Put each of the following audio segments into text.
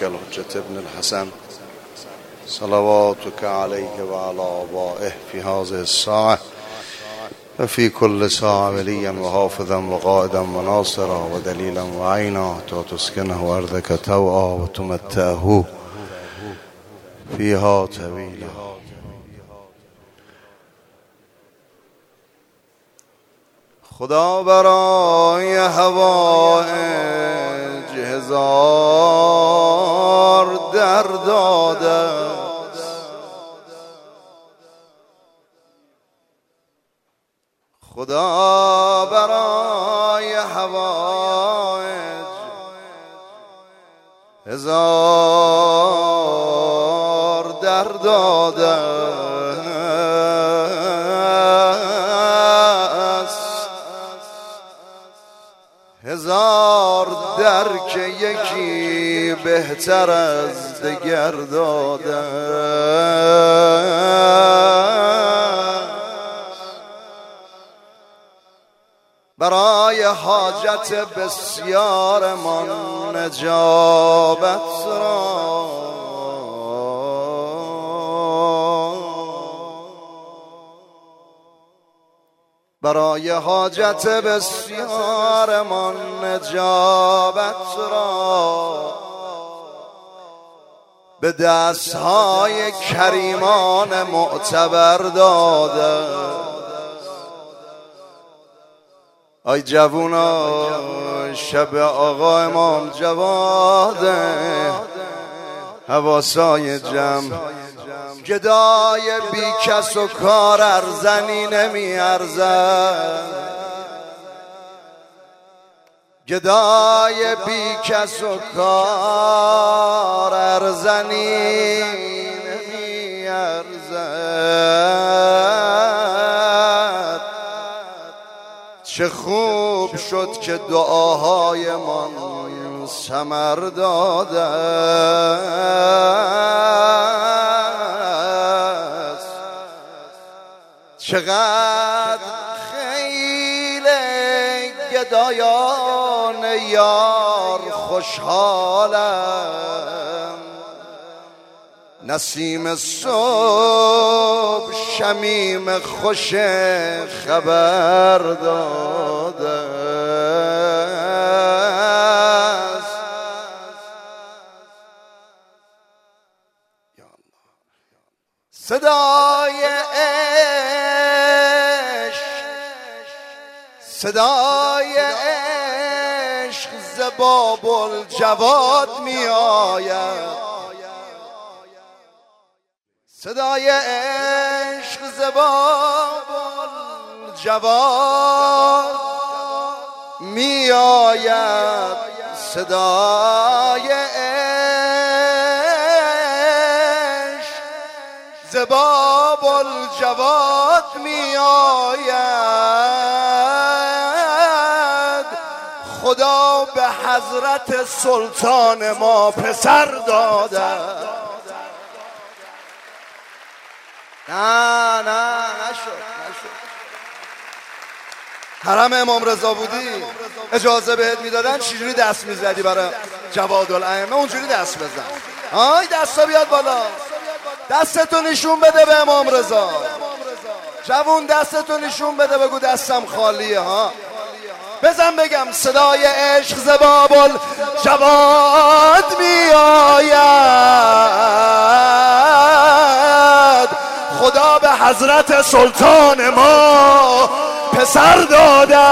إمامك الحجة ابن الحسن صلواتك عليه وعلى آبائه في هذه الساعة وفي كل ساعة وليا وحافظا وقائدا وناصرا ودليلا وعينا تسكنه أرضك توعا وتمتعه فيها طويلا. خدا برای حوائج هزار در داده، خدا برای حوائج هزار در داده، هزار در که یکی بهتر از دگر داده. برای حاجت بسیار من نجابت را، برای حاجت بسیار من نجابت را به دستهای کریمان معتبر داده. ای جوونا شب آقا امام جواد حواسای جمع، گدای بی کس و کار ارزنی نمی ارزد، گدای بی کس و کار ارزنی نمی ارزد. چه خوب شد که دعاهای من ثمر داده است. چقدر خیل گدایان یار خوشحالم، نسیم صبح شمیم خوش خبر داده است. صدای عشق، صدای عشق ز باب‌الجواد می آید، صدای عشق ز باب‌الجواد می آید، صدای عشق ز باب‌الجواد می آید. خدا به حضرت سلطان ما پسر داده. نه نشد. حرم امام رضا بودی اجازه بهت میدادن چجوری دست میزدی برای جوادالائمه؟ اونجوری دست بزن. های دستا بیاد بالا، دستتو نشون بده به امام رضا. جوون دستتو نشون بده، بگو دستم خالیه. ها بزن بگم صدای عشق ز باب‌الجواد می آید. خدا به حضرت سلطان ما پسر داده.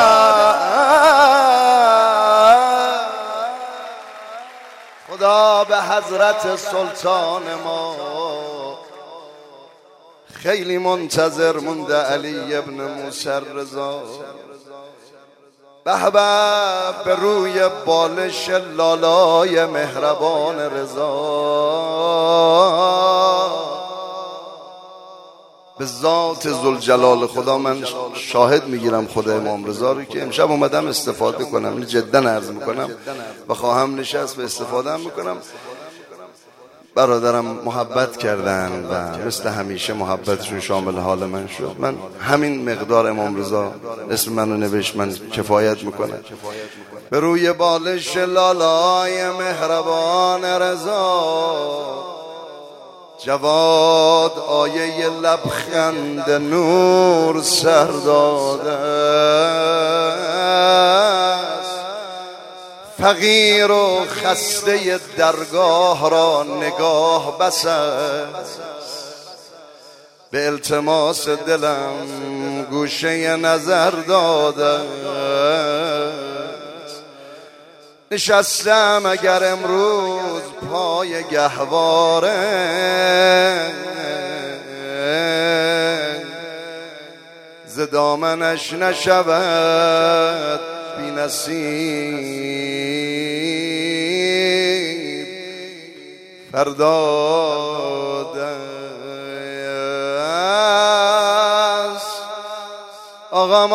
خدا به حضرت سلطان ما خیلی منتظر مونده علی ابن موسی رضا. به به روی بالش لالای مهربان رضا، به ذات ذوالجلال خدا من شاهد میگیرم خدا امام رضا رو که امشب اومدم استفاده کنم. اینو جدا عرض میکنم و خواهم نشست و استفاده هم میکنم. برادرم محبت کردن و مثل همیشه محبتشون شامل حال من شد. من همین مقدار امام رضا اسم منو نوشت، من کفایت میکنه. به روی بالش لالای مهربان رضا، جواد آیه لبخند نور سر داده است. فقیر و خسته درگاه را نگاه بس است. به التماس دلم گوشه نظر داده است. نشستم اگر امروز پای گهواره، ز دامنش نشود بی نصیب فرداد است. آقام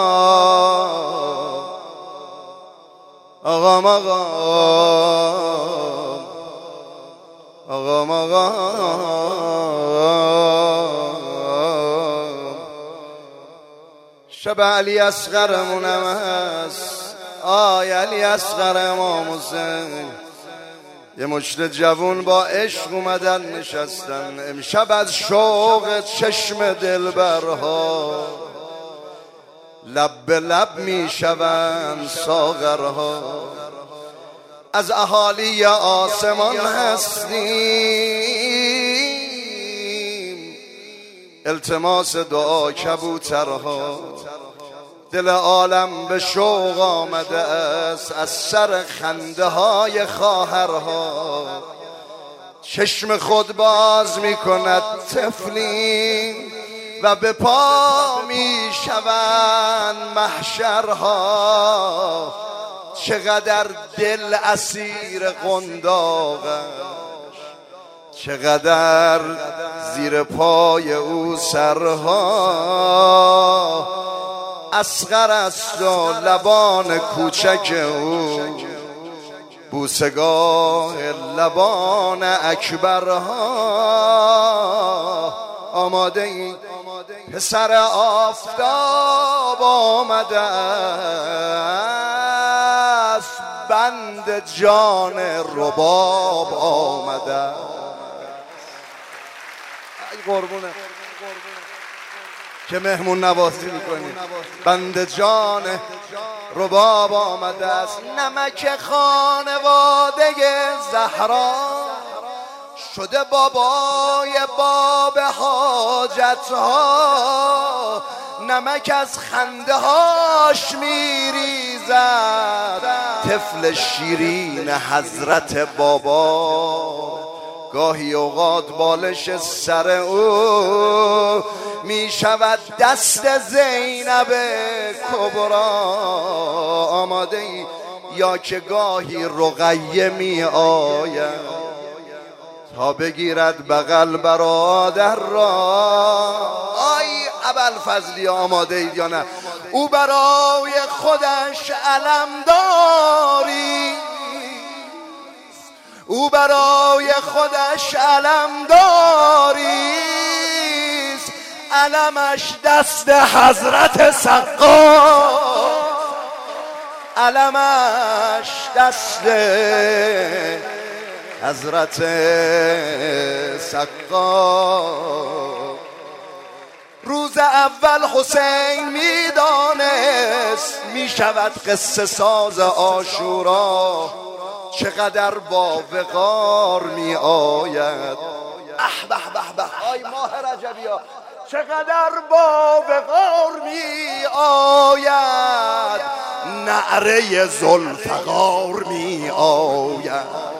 شب علی اصغرمونم هست. آی علی اصغر امام حسین، یه مشت جوون با عشق اومدن نشستن امشب. از شوق چشم دلبرها لب به لب می شوند ساغرها. از اهالی آسمان هستیم، التماس دعا کبوترها. دل عالم به شوق آمده است از سر خنده های خواهرها. چشم خود باز می کند طفلی و به پا می شوند محشرها. چقدر دل اسیر قنداقش، چقدر زیر پای او سرها. اصغر است و لبان کوچک او بوسگاه لبان اکبرها. آماده ای پسر آفتاب آمده است، بند جان رباب آمده. ای قربونه که مهمون نوازی میکنی. بند جان رباب آمده است. نمک خانواده زهرا شده بابای باب حاجت ها. نمک از خنده هاش میریزد طفل شیرین حضرت بابا. گاهی اوقات بالش سر او می شود دست زینب کبرا. آماده ای یا که گاهی رقیه می آید تا بگیرد بغل برادر را. آی ابوالفضلی آماده اید یا نه؟ او برای خودش علمداری، او برای خودش علمداری، علمش دست حضرت سقا، علمش دست حضرت سقا. روز اول حسین میدانست میشود قصه ساز عاشورا. چقدر با وقار می آید. به به به آی ماه رجبیا، چقدر با وقار می آید. نعره ذوالفقار می آید.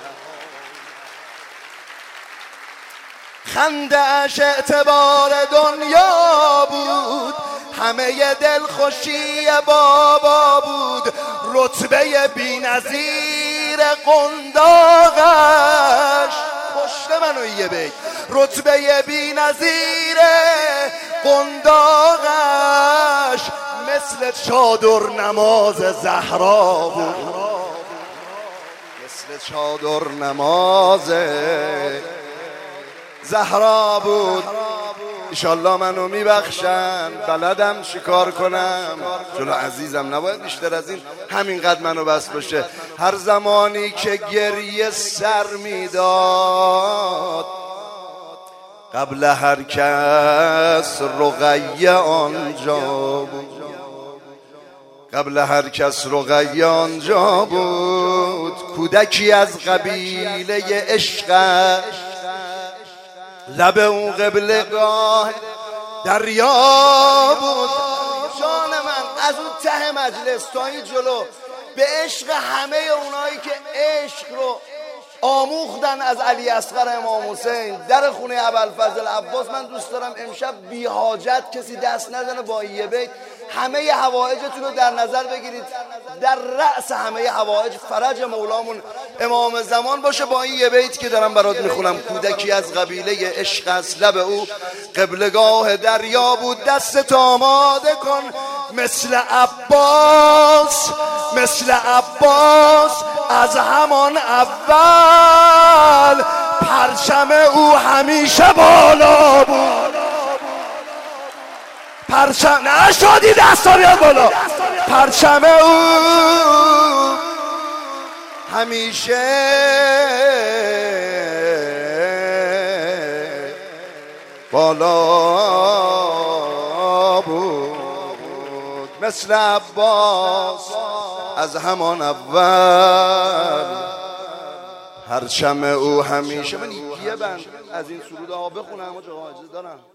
خنده‌اش اعتبار دنیا بود، همه دلخوشی بابا بود. رتبه بی‌نظیر قنداقش، پشت منو یه بیت، رتبه بی‌نظیر قنداقش مثل چادر نماز زهرا بود. مثل مثل چادر نماز زهرا بود. ایشالله منو میبخشن، بلدم شکار کنم جلو عزیزم، نباید بیشتر از این همینقدر منو بس باشه. هر زمانی که گریه سر میداد قبل هر کس رقیه آنجا بود، قبل هر کس رقیه آنجا بود. کودکی از قبیله عشق لب اون قبلگاه دریا بود. جان من از اون ته مجلس تا این جلو به عشق همه اونایی که عشق رو آموختن از علی اصغر امام حسین در خونه ابوالفضل عباس، من دوست دارم امشب بی حاجت کسی دست نزنه با یه بیت همه حوائجتون رو در نظر بگیرید. در رأس همه حوائج فرج مولامون امام زمان باشه با این یه بیت که دارم برات میخونم. کودکی از قبیله عشق است لب او قبلگاه دریا بود. دستت آماده کن مثل عباس، مثل عباس از همان اول پرچم او همیشه بالا بود. پرچم نشدی دستا بیاد بالا. پرچم او همیشه بالا بود. مثل عباس از همان اول پرچم او همیشه. من یه بند از این سرود ها بخونم، چه عاجز دارم.